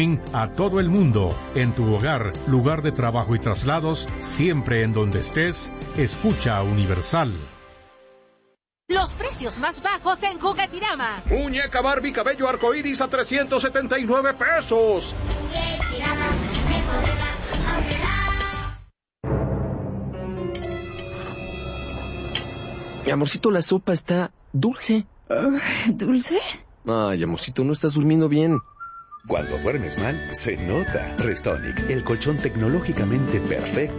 A todo el mundo, en tu hogar, lugar de trabajo y traslados, siempre en donde estés, escucha Universal. Los precios más bajos en Juguetirama. Muñeca Barbie cabello arcoíris a 379 pesos. Mi amorcito, la sopa está dulce. ¿Dulce? Ay, amorcito, no estás durmiendo bien. Cuando duermes mal, se nota. Restonic, el colchón tecnológicamente perfecto